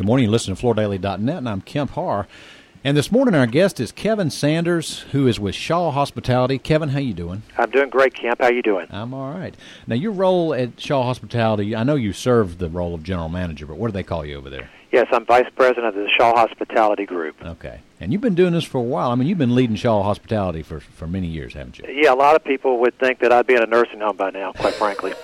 Good morning. You listen to FloorDaily.net, and I'm Kemp Harr. And this morning our guest is Kevin Sanders, who is with Shaw Hospitality. Kevin, how you doing? I'm doing great, Kemp. How you doing? I'm all right. Now, your role at Shaw Hospitality, I know you serve the role of general manager, but what do they call you over there? Yes, I'm vice president of the Shaw Hospitality Group. Okay. And you've been doing this for a while. I mean, you've been leading Shaw Hospitality for many years, haven't you? Yeah, a lot of people would think that I'd be in a nursing home by now, quite frankly.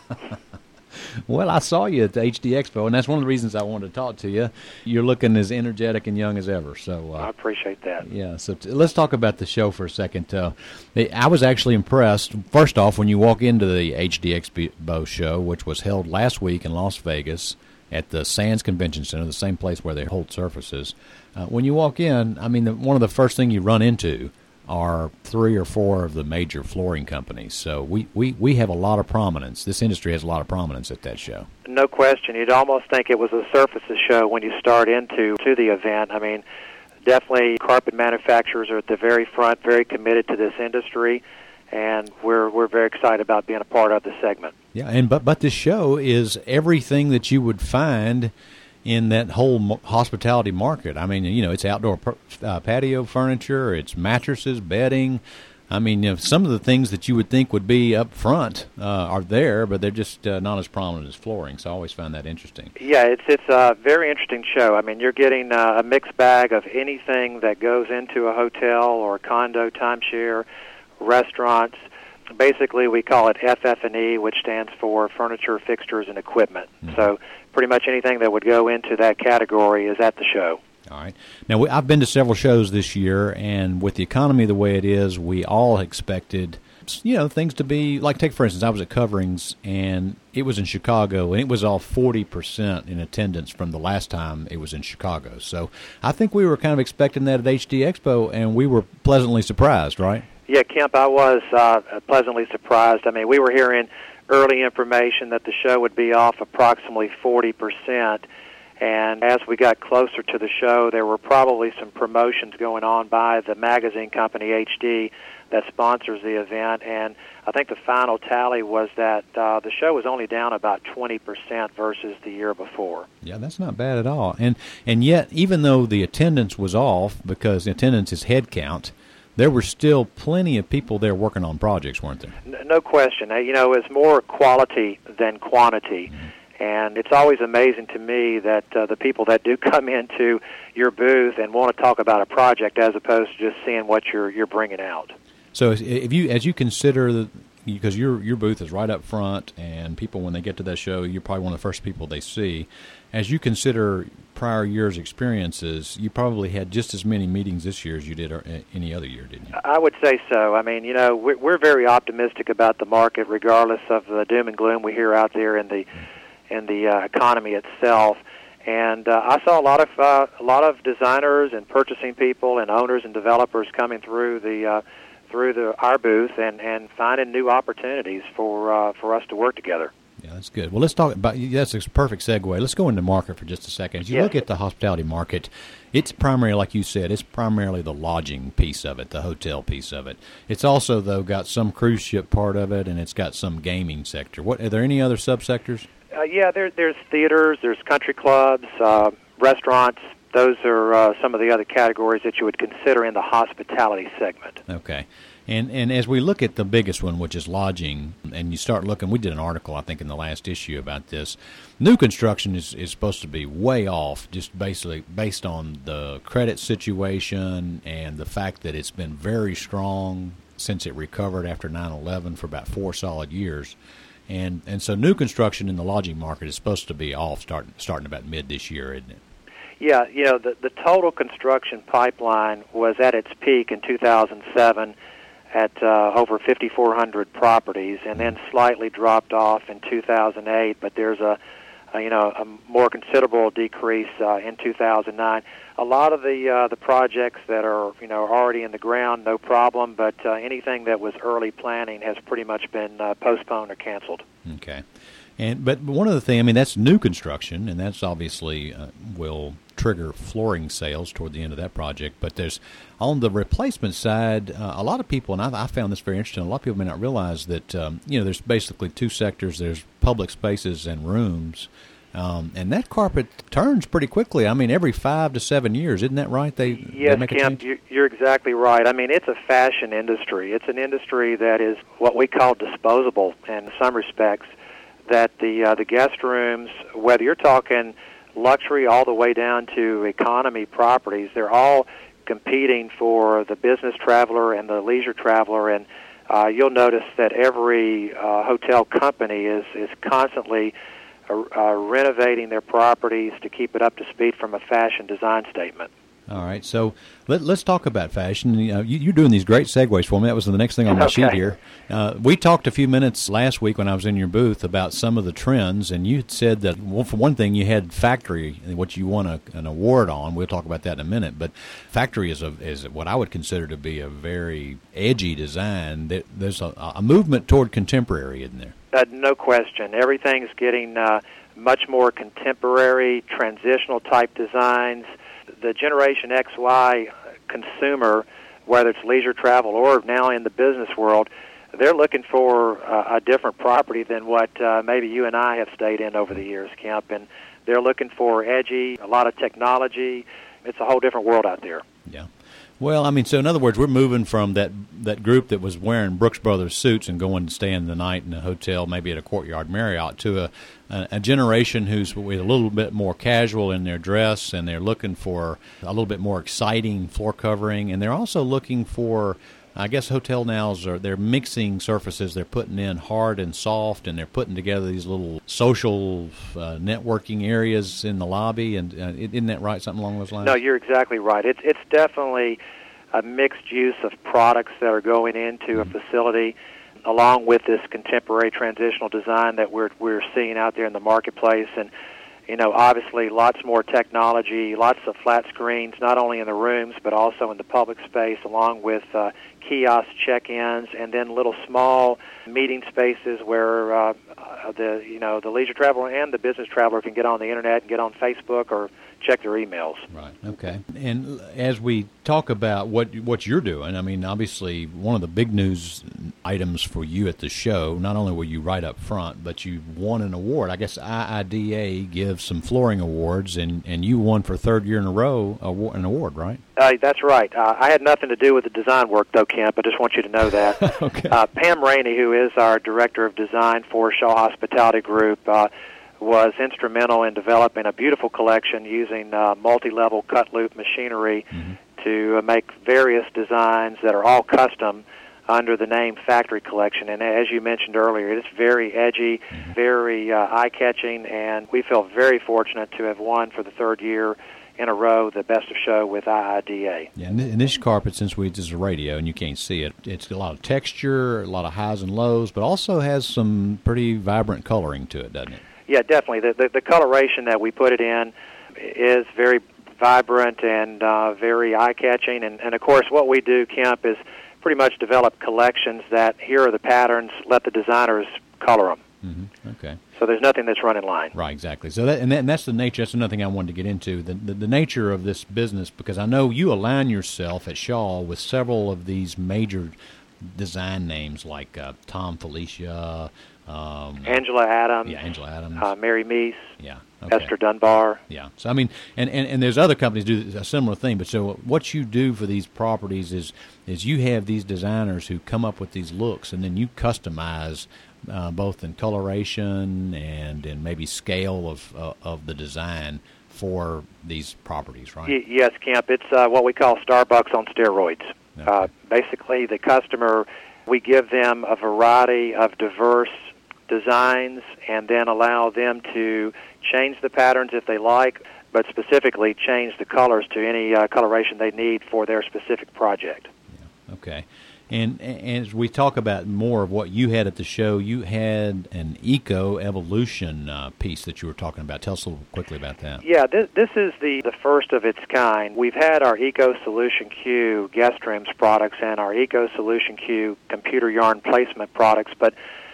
Well, I saw you at the HD Expo, and that's one of the reasons I wanted to talk to you. You're looking as energetic and young as ever. So I appreciate that. Yeah, so let's talk about the show for a second. I was actually impressed, first off, when you walk into the HD Expo show, which was held last week in Las Vegas at the Sands Convention Center, the same place where they hold surfaces. When you walk in, I mean, one of the first things you run into are 3 or 4 of the major flooring companies. So we have a lot of prominence. This industry has a lot of prominence at that show. No question. You'd almost think it was a surfaces show when you start into the event. I mean, definitely carpet manufacturers are at the very front, very committed to this industry, and we're very excited about being a part of the segment. Yeah, and but this show is everything that you would find in that whole hospitality market. I mean, you know, it's outdoor patio furniture, it's mattresses, bedding. I mean, you know, some of the things that you would think would be up front are there, but they're just not as prominent as flooring. So I always find that interesting. Yeah, it's a very interesting show. I mean, you're getting a mixed bag of anything that goes into a hotel or condo, timeshare, restaurants. Basically, we call it FF&E, which stands for Furniture, Fixtures, and Equipment. Mm-hmm. So pretty much anything that would go into that category is at the show. All right. Now, I've been to several shows this year, and with the economy the way it is, we all expected, you know, things to be, like, take, for instance, I was at Coverings, and it was in Chicago, and it was all 40% in attendance from the last time it was in Chicago. So I think we were kind of expecting that at HD Expo, and we were pleasantly surprised, right? Yeah, Kemp, I was pleasantly surprised. I mean, we were hearing early information that the show would be off approximately 40%, and as we got closer to the show, there were probably some promotions going on by the magazine company HD that sponsors the event, and I think the final tally was that the show was only down about 20% versus the year before. Yeah, that's not bad at all. And yet, even though the attendance was off, because attendance is head count, there were still plenty of people there working on projects, weren't there? No question. You know, it's more quality than quantity. Mm-hmm. And it's always amazing to me that the people that do come into your booth and want to talk about a project as opposed to just seeing what you're bringing out. So as you consider, because your booth is right up front, and people, when they get to that show, you're probably one of the first people they see. As you consider prior years' experiences, you probably had just as many meetings this year as you did any other year, didn't you? I would say so. I mean, you know, we're very optimistic about the market, regardless of the doom and gloom we hear out there in the economy itself. And I saw a lot of designers and purchasing people and owners and developers coming through our booth and finding new opportunities for us to work together. Yeah, that's good. Well, let's talk about, that's a perfect segue. Let's go into market for just a second. As you look at the hospitality market, it's primarily, like you said, it's primarily the lodging piece of it, the hotel piece of it. It's also, though, got some cruise ship part of it, and it's got some gaming sector. Are there any other subsectors? Yeah, there's theaters, there's country clubs, restaurants. Those are some of the other categories that you would consider in the hospitality segment. Okay. And as we look at the biggest one, which is lodging, and you start looking, we did an article, I think, in the last issue about this. New construction is supposed to be way off, just basically based on the credit situation and the fact that it's been very strong since it recovered after 9/11 for about 4 solid years. And so new construction in the lodging market is supposed to be off starting about mid this year, isn't it? Yeah, you know, the total construction pipeline was at its peak in 2007 at over 5,400 properties, and then slightly dropped off in 2008. But there's a more considerable decrease in 2009. A lot of the projects that are already in the ground, no problem. But anything that was early planning has pretty much been postponed or canceled. Okay. But one of the things, I mean, that's new construction, and that's obviously will trigger flooring sales toward the end of that project. But there's, on the replacement side, a lot of people, and I found this very interesting, a lot of people may not realize that, there's basically 2 sectors. There's public spaces and rooms. And that carpet turns pretty quickly. I mean, every 5 to 7 years, isn't that right? They make a Kemp, change? you're exactly right. I mean, it's a fashion industry. It's an industry that is what we call disposable in some respects, that the guest rooms, whether you're talking luxury all the way down to economy properties, they're all competing for the business traveler and the leisure traveler, and you'll notice that every hotel company is constantly renovating their properties to keep it up to speed from a fashion design statement. All right, so let's talk about fashion. You're doing these great segues for me. That was the next thing on my sheet here. We talked a few minutes last week when I was in your booth about some of the trends, and you said that, well, for one thing, you had Factory, which you won an award on. We'll talk about that in a minute. But Factory is what I would consider to be a very edgy design. There's a movement toward contemporary, isn't there? No question. Everything's getting much more contemporary, transitional type designs. The Generation XY consumer, whether it's leisure travel or now in the business world, they're looking for a different property than what maybe you and I have stayed in over the years, Kemp. And they're looking for edgy, a lot of technology. It's a whole different world out there. Yeah. Well, I mean, so in other words, we're moving from that group that was wearing Brooks Brothers suits and going to staying the night in a hotel, maybe at a Courtyard Marriott, to a generation who's with a little bit more casual in their dress, and they're looking for a little bit more exciting floor covering, and they're also looking for, I guess hotel nows they're mixing surfaces. They're putting in hard and soft, and they're putting together these little social networking areas in the lobby. And isn't that right? Something along those lines? No, you're exactly right. It's definitely a mixed use of products that are going into a facility, along with this contemporary transitional design that we're seeing out there in the marketplace. And obviously lots more technology, lots of flat screens, not only in the rooms but also in the public space, along with kiosk check-ins, and then little small meeting spaces where the leisure traveler and the business traveler can get on the internet and get on Facebook or check their emails. Right. Okay. And as we talk about what you're doing, I mean, obviously one of the big news items for you at the show, not only were you right up front, but you won an award. I guess IIDA gives some flooring awards, and you won for third year in a row an award, right? That's right. I had nothing to do with the design work, though, Kemp. I just want you to know that. Okay. Pam Rainey, who is our director of design for Shaw Hospitality Group, was instrumental in developing a beautiful collection using multi-level cut-loop machinery to make various designs that are all custom under the name Factory Collection. And as you mentioned earlier, it's very edgy, very eye-catching, and we feel very fortunate to have won for the third year in a row the Best of Show with IIDA. Yeah, and this carpet, since this is a radio and you can't see it, it's a lot of texture, a lot of highs and lows, but also has some pretty vibrant coloring to it, doesn't it? Yeah, definitely. The coloration that we put it in is very vibrant and very eye-catching. And of course, what we do, Kemp, is pretty much develop collections that here are the patterns, let the designers color them. Mm-hmm. Okay. So there's nothing that's run in line. Right, exactly. So that's the nature. That's another thing I wanted to get into, the nature of this business, because I know you align yourself at Shaw with several of these major design names like Tom Felicia, Angela Adams. Yeah, Angela Adams. Mary Meese. Yeah. Okay. Esther Dunbar. Yeah. So, I mean, and there's other companies do a similar thing, but so what you do for these properties is you have these designers who come up with these looks, and then you customize both in coloration and in maybe scale of the design for these properties, right? Yes, Kemp. It's what we call Starbucks on steroids. Okay. Basically, the customer, we give them a variety of diverse designs and then allow them to change the patterns if they like, but specifically change the colors to any coloration they need for their specific project. Yeah. Okay. And as we talk about more of what you had at the show, you had an eco-evolution piece that you were talking about. Tell us a little quickly about that. Yeah, this is the first of its kind. We've had our Eco Solution Q guest rooms products and our Eco Solution Q computer yarn placement products, but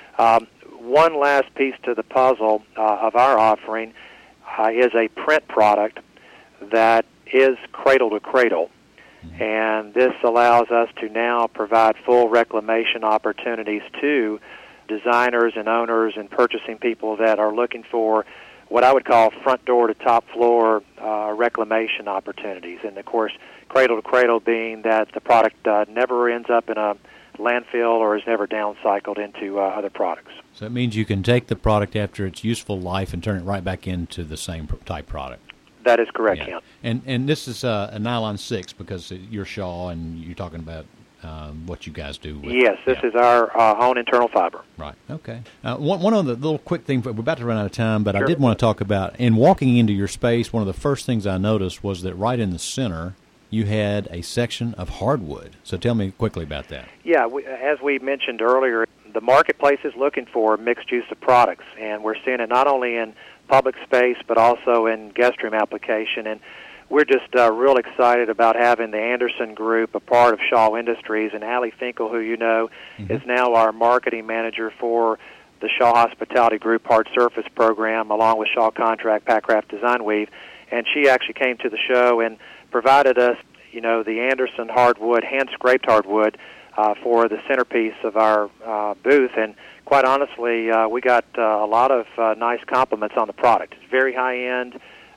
one last piece to the puzzle of our offering is a print product that is cradle to cradle. And this allows us to now provide full reclamation opportunities to designers and owners and purchasing people that are looking for what I would call front door to top floor reclamation opportunities. And, of course, cradle to cradle being that the product never ends up in a landfill or is never downcycled into other products. So it means you can take the product after its useful life and turn it right back into the same type product. That is correct, Kent. And this is a nylon 6 because you're Shaw and you're talking about what you guys do. Yes, this is our own internal fiber. Right, okay. One of the little quick things, we're about to run out of time, but Sure. I did want to talk about, in walking into your space, one of the first things I noticed was that right in the center, you had a section of hardwood. So tell me quickly about that. Yeah, as we mentioned earlier, the marketplace is looking for mixed use of products, and we're seeing it not only in public space but also in guest room application. And we're just real excited about having the Anderson Group a part of Shaw Industries, and Allie Finkel, who you know, is now our marketing manager for the Shaw Hospitality Group Hard Surface program, along with Shaw Contract, Packraft, Design Weave. And she actually came to the show and provided us, the Anderson hardwood, hand-scraped hardwood, for the centerpiece of our booth. And quite honestly, we got a lot of nice compliments on the product. It's very high-end,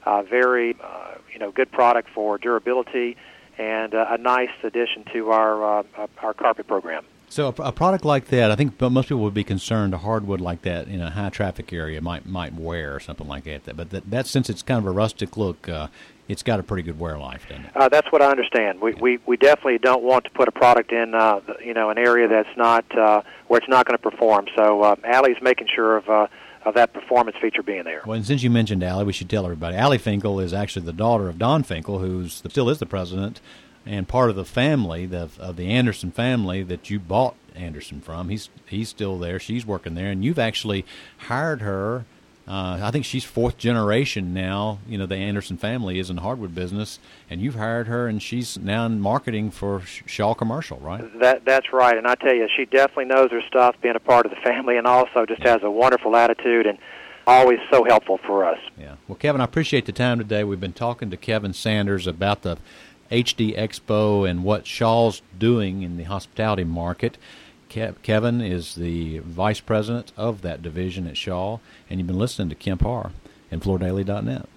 very good product for durability, and a nice addition to our carpet program. So a product like that, I think most people would be concerned a hardwood like that in a high-traffic area might wear or something like that. But that since it's kind of a rustic look, it's got a pretty good wear life, doesn't it? That's what I understand. We definitely don't want to put a product in an area that's not where it's not going to perform. So Allie's making sure of that performance feature being there. Well, and since you mentioned Allie, we should tell everybody. Allie Finkel is actually the daughter of Don Finkel, who still is the president and part of the family of the Anderson family that you bought Anderson from. He's still there. She's working there, and you've actually hired her. I think she's fourth generation now. The Anderson family is in the hardwood business, and you've hired her, and she's now in marketing for Shaw Commercial, right? That's right, and I tell you, she definitely knows her stuff, being a part of the family, and also just has a wonderful attitude and always so helpful for us. Yeah. Well, Kevin, I appreciate the time today. We've been talking to Kevin Sanders about the HD Expo and what Shaw's doing in the hospitality market. Kevin is the vice president of that division at Shaw, and you've been listening to Kemp Harr and FloorDaily.net.